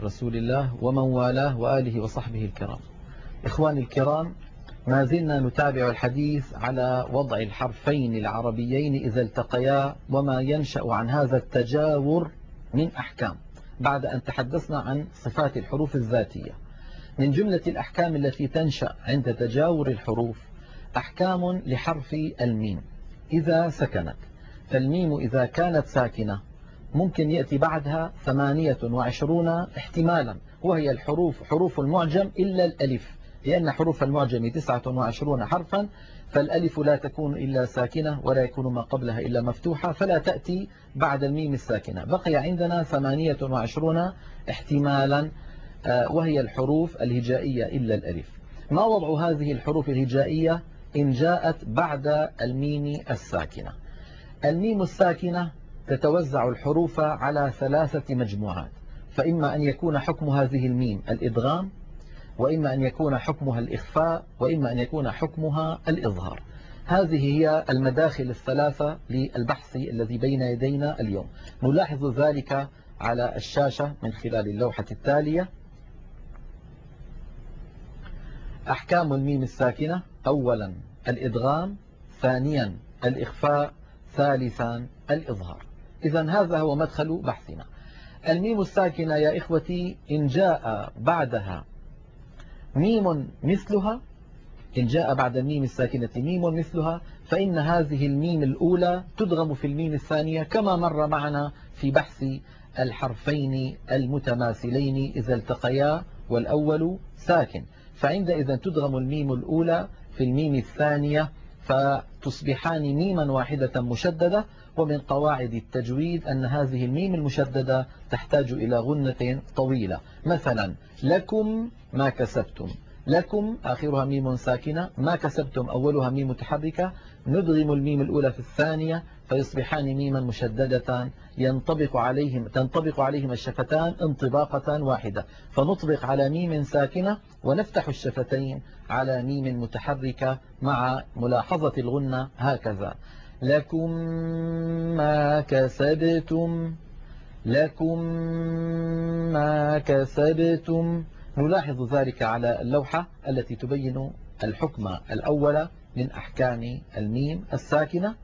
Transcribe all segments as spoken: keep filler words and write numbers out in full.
رسول الله ومن والاه وآله وصحبه الكرام. إخواني الكرام، ما زلنا نتابع الحديث على وضع الحرفين العربيين إذا التقيا وما ينشأ عن هذا التجاور من أحكام، بعد أن تحدثنا عن صفات الحروف الذاتية. من جملة الأحكام التي تنشأ عند تجاور الحروف أحكام لحرف الميم إذا سكنت. فالميم إذا كانت ساكنة ممكن يأتي بعدها ثمانية وعشرون احتمالا، وهي الحروف حروف المعجم إلا الألف، لأن حروف المعجم تسعة وعشرون حرفا، فالألف لا تكون إلا ساكنة ولا يكون ما قبلها إلا مفتوحة، فلا تأتي بعد الميم الساكنة. بقي عندنا ثمانية وعشرون احتمالا، وهي الحروف الهجائية إلا الألف. ما وضع هذه الحروف الهجائية إن جاءت بعد الميم الساكنة؟ الميم الساكنة تتوزع الحروف على ثلاثة مجموعات، فإما أن يكون حكم هذه الميم الإدغام، وإما أن يكون حكمها الإخفاء، وإما أن يكون حكمها الإظهار. هذه هي المداخل الثلاثة للبحث الذي بين يدينا اليوم. نلاحظ ذلك على الشاشة من خلال اللوحة التالية. أحكام الميم الساكنة: أولا الإدغام، ثانيا الإخفاء، ثالثا الإظهار. إذن هذا هو مدخل بحثنا. الميم الساكنة يا إخوتي إن جاء بعدها ميم مثلها، إن جاء بعد الميم الساكنة ميم مثلها، فإن هذه الميم الأولى تدغم في الميم الثانية، كما مر معنا في بحث الحرفين المتماثلين إذا التقيا والأول ساكن. فعندئذ تدغم الميم الأولى في الميم الثانية فتصبحان ميما واحدة مشددة. ومن قواعد التجويد أن هذه الميم المشددة تحتاج إلى غنة طويلة. مثلا لكم ما كسبتم، لكم آخرها ميم ساكنة، ما كسبتم أولها ميم متحركة، ندغم الميم الأولى في الثانية فيصبحان ميما مشددة ينطبق عليهم تنطبق عليهم الشفتان انطباقة واحدة، فنطبق على ميم ساكنة ونفتح الشفتين على ميم متحركة مع ملاحظة الغنة هكذا: لكم ما كسبتم، لكم ما كسبتم. نلاحظ ذلك على اللوحة التي تبين الحكم الأول من أحكام الميم الساكنة.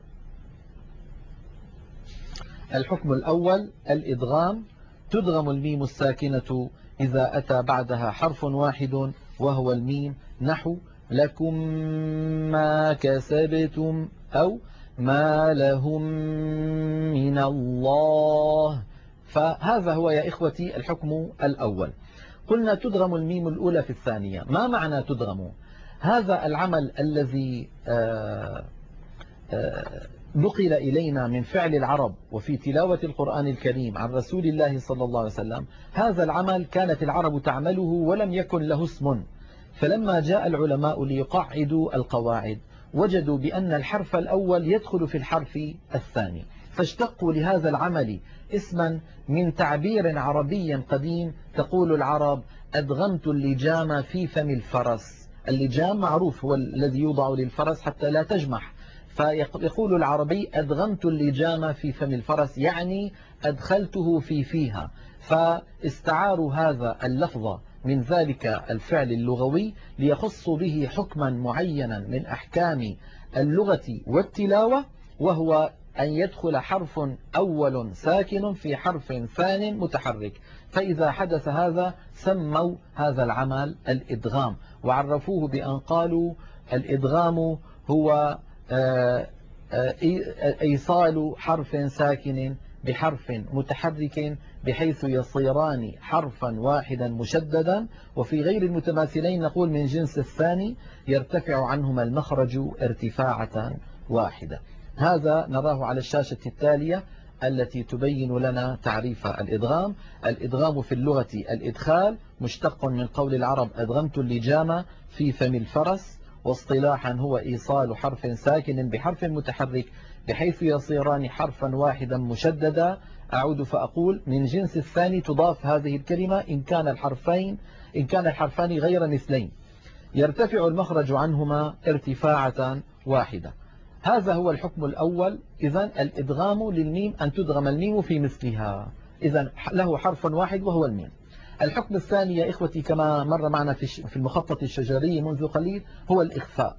الحكم الأول الإدغام، تدغم الميم الساكنة إذا أتى بعدها حرف واحد وهو الميم، نحو لكم ما كسبتم أو ما لهم من الله. فهذا هو يا إخوتي الحكم الأول. قلنا تدغم الميم الأولى في الثانية. ما معنى تدغم؟ هذا العمل الذي آآ آآ نقل إلينا من فعل العرب وفي تلاوة القرآن الكريم عن رسول الله صلى الله عليه وسلم، هذا العمل كانت العرب تعمله ولم يكن له اسم. فلما جاء العلماء ليقعدوا القواعد وجدوا بأن الحرف الأول يدخل في الحرف الثاني، فاشتقوا لهذا العمل اسما من تعبير عربي قديم. تقول العرب: أدغمت اللجام في فم الفرس. اللجام معروف هو الذي يوضع للفرس حتى لا تجمح، فيقول العربي: أدغمت اللجام في فم الفرس، يعني أدخلته في فيها. فاستعاروا هذا اللفظ من ذلك الفعل اللغوي ليخصوا به حكما معينا من أحكام اللغة والتلاوة، وهو أن يدخل حرف أول ساكن في حرف ثان متحرك. فإذا حدث هذا سموا هذا العمل الإدغام، وعرفوه بأن قالوا: الإدغام هو إيصال حرف ساكن بحرف متحرك بحيث يصيران حرفا واحدا مشددا. وفي غير المتماثلين نقول من جنس الثاني يرتفع عنهما المخرج ارتفاعة واحدة. هذا نراه على الشاشة التالية التي تبين لنا تعريف الإدغام. الإدغام في اللغة الإدخال، مشتق من قول العرب: أدغمت اللجام في فم الفرس، واصطلاحا هو إيصال حرف ساكن بحرف متحرك بحيث يصيران حرفا واحدا مشددا. أعود فأقول: من جنس الثاني تضاف هذه الكلمة إن كان الحرفين إن كان الحرفان غير مثلين يرتفع المخرج عنهما ارتفاعة واحدة. هذا هو الحكم الأول. إذن الإدغام للميم أن تدغم الميم في مثلها، إذن له حرف واحد وهو الميم. الحكم الثاني يا إخوتي كما مر معنا في المخطط الشجري منذ قليل هو الإخفاء،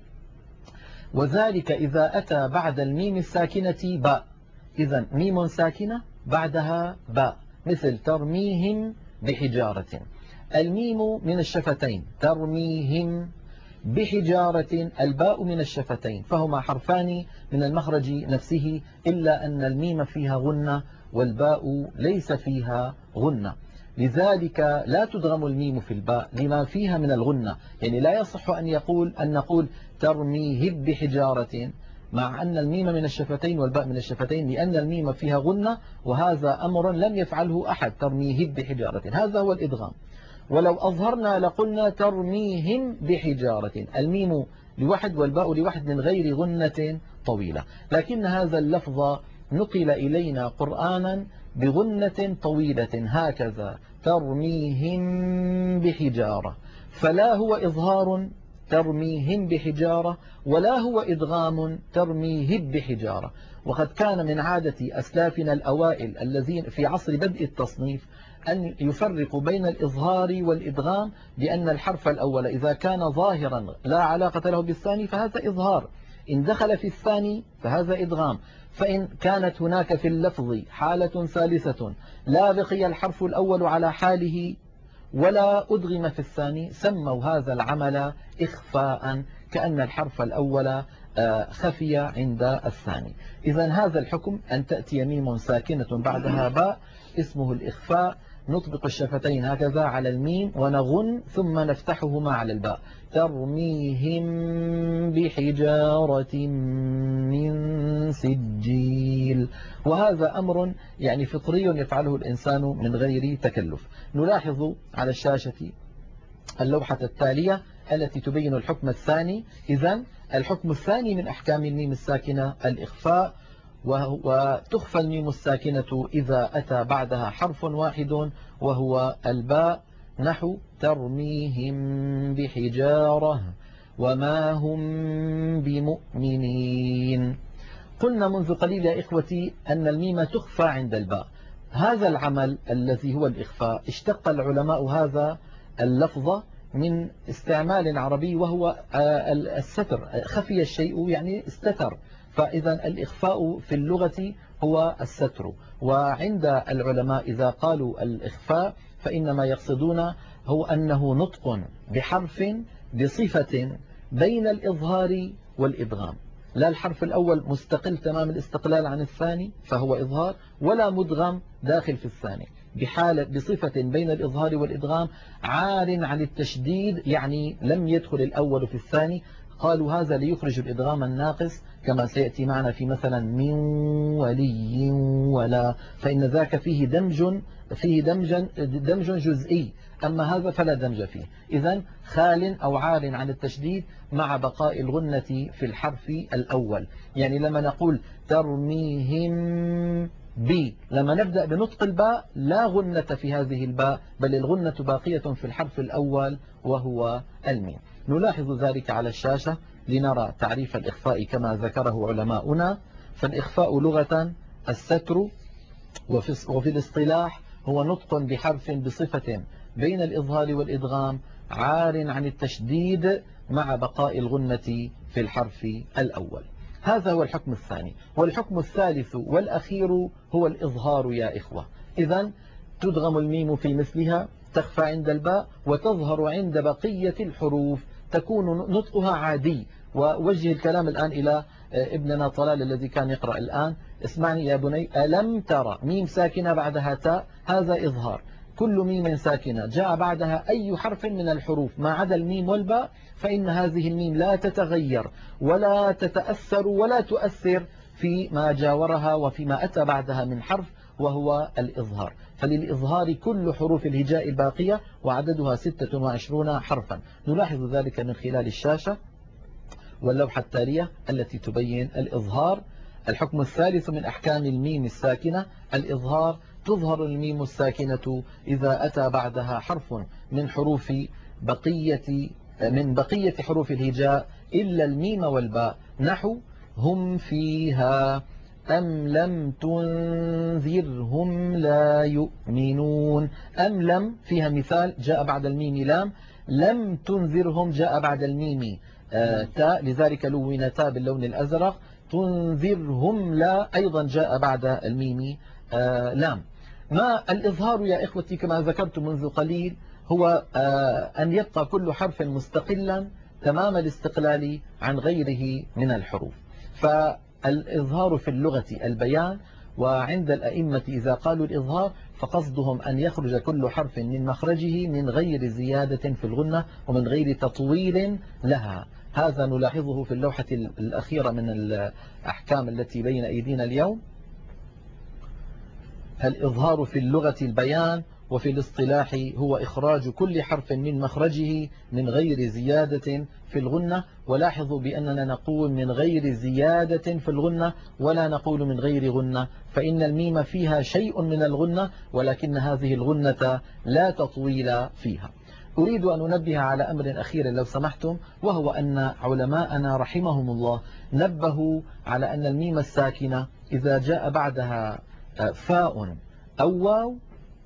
وذلك إذا أتى بعد الميم الساكنة باء. إذا ميم ساكنة بعدها باء، مثل ترميهم بحجارة. الميم من الشفتين، ترميهم بحجارة، الباء من الشفتين، فهما حرفان من المخرج نفسه، إلا أن الميم فيها غنة والباء ليس فيها غنة، لذلك لا تدغم الميم في الباء لما فيها من الغنة. يعني لا يصح أن يقول أن نقول ترميه بحجارة مع أن الميم من الشفتين والباء من الشفتين، لأن الميم فيها غنة، وهذا أمر لم يفعله أحد، ترميه بحجارة، هذا هو الإدغام. ولو أظهرنا لقلنا ترميهم بحجارة، الميم لوحد والباء لوحد من غير غنة طويلة، لكن هذا اللفظ نقل إلينا قرآنا بغنة طويلة هكذا، ترميهم بحجارة، فلا هو إظهار ترميهم بحجارة ولا هو إدغام ترميهم بحجارة. وقد كان من عادة أسلافنا الأوائل الذين في عصر بدء التصنيف أن يفرقوا بين الإظهار والإدغام، بأن الحرف الأول إذا كان ظاهرا لا علاقة له بالثاني فهذا إظهار، إن دخل في الثاني فهذا إدغام، فإن كانت هناك في اللفظ حالة ثالثة لا بقي الحرف الأول على حاله ولا أدغم في الثاني سموا هذا العمل إخفاء، كأن الحرف الأول خفي عند الثاني. إذن هذا الحكم أن تأتي ميم ساكنة بعدها باء اسمه الإخفاء، نطبق الشفتين هكذا على الميم ونغن ثم نفتحهما على الباء، ترميهم بحجارة من سجيل. وهذا أمر يعني فطري يفعله الإنسان من غير تكلف. نلاحظ على الشاشة اللوحة التالية التي تبين الحكم الثاني. إذن الحكم الثاني من أحكام الميم الساكنة الإخفاء، وتخفى الميم الساكنة إذا أتى بعدها حرف واحد وهو الباء، نحو ترميهم بحجارة وما هم بمؤمنين. قلنا منذ قليل يا إخوتي أن الميم تخفى عند الباء. هذا العمل الذي هو الإخفاء اشتق العلماء هذا اللفظ من استعمال عربي وهو الستر، خفي الشيء يعني استتر، فإذا الإخفاء في اللغة هو الستر. وعند العلماء إذا قالوا الإخفاء فإنما يقصدون هو أنه نطق بحرف بصفة بين الإظهار والإدغام، لا الحرف الأول مستقل تمام الاستقلال عن الثاني فهو إظهار، ولا مدغم داخل في الثاني، بحالة بصفة بين الإظهار والإدغام عار عن التشديد، يعني لم يدخل الأول في الثاني. قالوا هذا ليخرج الإدغام الناقص كما سيأتي معنا في مثلا من ولي ولا، فإن ذاك فيه دمج فيه دمج دمج جزئي، أما هذا فلا دمج فيه. إذن خال أو عار عن التشديد مع بقاء الغنة في الحرف الأول. يعني لما نقول ترميهم بي، لما نبدأ بنطق الباء لا غنة في هذه الباء، بل الغنة باقية في الحرف الأول وهو الميم. نلاحظ ذلك على الشاشة لنرى تعريف الإخفاء كما ذكره علماؤنا. فالإخفاء لغة الستر، وفي, وفي الاصطلاح هو نطق بحرف بصفة بين الإظهار والإدغام عار عن التشديد مع بقاء الغنة في الحرف الأول. هذا هو الحكم الثاني. والحكم الثالث والأخير هو الإظهار يا إخوة. إذن تدغم الميم في مثلها، تخفى عند الباء، وتظهر عند بقية الحروف، تكون نطقها عادي. ووجه الكلام الآن إلى ابننا طلال الذي كان يقرأ الآن. اسمعني يا بني، ألم ترى، ميم ساكنة بعدها تاء، هذا إظهار. كل ميم ساكنة جاء بعدها أي حرف من الحروف ما عدا الميم والباء فإن هذه الميم لا تتغير ولا تتأثر ولا تؤثر فيما جاورها وفيما أتى بعدها من حرف وهو الإظهار. فللإظهار كل حروف الهجاء الباقية وعددها ستة وعشرون حرفا. نلاحظ ذلك من خلال الشاشة واللوحة التالية التي تبين الإظهار. الحكم الثالث من أحكام الميم الساكنة الإظهار. تظهر الميم الساكنة إذا أتى بعدها حرف من حروف بقية من بقية حروف الهجاء إلا الميم والباء، نحو هم فيها أم لم تنذرهم لا يؤمنون. أم لم فيها مثال جاء بعد الميم لام، لم تنذرهم جاء بعد الميم آه تاء، لذلك لون تاء باللون الأزرق. تنذرهم لا أيضا جاء بعد الميم آه لام. ما الإظهار يا إخوتي كما ذكرت منذ قليل هو آه أن يبقى كل حرف مستقلا تمام الاستقلال عن غيره من الحروف. فالإظهار في اللغة البيان، وعند الأئمة إذا قالوا الإظهار فقصدهم أن يخرج كل حرف من مخرجه من غير زيادة في الغنة ومن غير تطويل لها. هذا نلاحظه في اللوحة الأخيرة من الأحكام التي بين أيدينا اليوم. الإظهار في اللغة البيان، وفي الاصطلاح هو إخراج كل حرف من مخرجه من غير زيادة في الغنة. ولاحظوا بأننا نقول من غير زيادة في الغنة ولا نقول من غير غنة، فإن الميم فيها شيء من الغنة ولكن هذه الغنة لا تطويل فيها. أريد أن أنبه على أمر أخير لو سمحتم، وهو أن علماءنا رحمهم الله نبهوا على أن الميم الساكنة إذا جاء بعدها فاء أو واو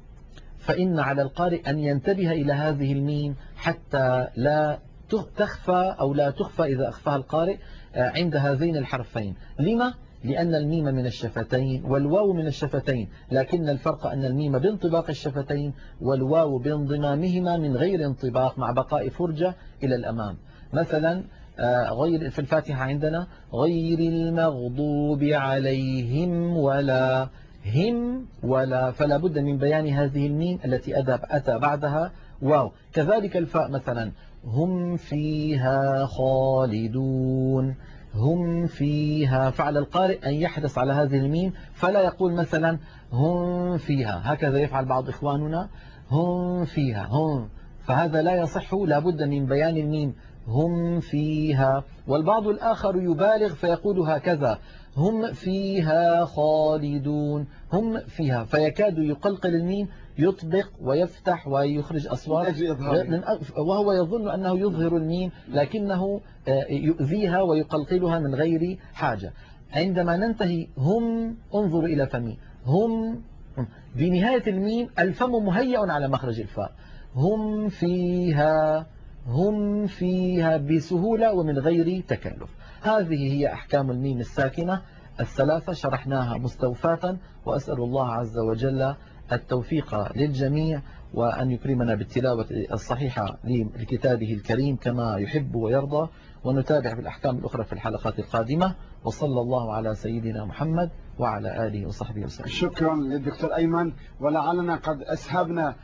فإن على القارئ أن ينتبه إلى هذه الميم حتى لا تخفى أو لا تخفى إذا أخفاها القارئ عند هذين الحرفين. لما؟ لأن الميم من الشفتين والواو من الشفتين، لكن الفرق أن الميم بانطباق الشفتين والواو بانضمامهما من غير انطباق مع بقاء فرجة إلى الأمام. مثلا غير في الفاتحة عندنا غير المغضوب عليهم ولا هم ولا، فلا بد من بيان هذه الميم التي أتى بعدها واو. كذلك الفاء مثلا هم فيها خالدون، هم فيها، فعلى القارئ أن يحرص على هذه الميم فلا يقول مثلا هم فيها، هكذا يفعل بعض إخواننا هم فيها هم، فهذا لا يصح، لا بد من بيان الميم هم فيها. والبعض الآخر يبالغ فيقول هكذا هم فيها خالدون، هم فيها، فيكاد يقلقل الميم يطبق ويفتح ويخرج أصوات وهو يظن أنه يظهر الميم لكنه يؤذيها ويقلقلها من غير حاجة. عندما ننتهي هم انظروا إلى فمي هم، بنهاية الميم الفم مهيأ على مخرج الفاء، هم فيها هم فيها بسهولة ومن غير تكلف. هذه هي أحكام الميم الساكنة الثلاثة، شرحناها مستوفاة، وأسأل الله عز وجل التوفيق للجميع وأن يكرمنا بالتلاوة الصحيحة لكتابه الكريم كما يحب ويرضى، ونتابع بالأحكام الأخرى في الحلقات القادمة. وصلى الله على سيدنا محمد وعلى آله وصحبه وسلم. شكرا للدكتور أيمن، ولعلنا قد أسهبنا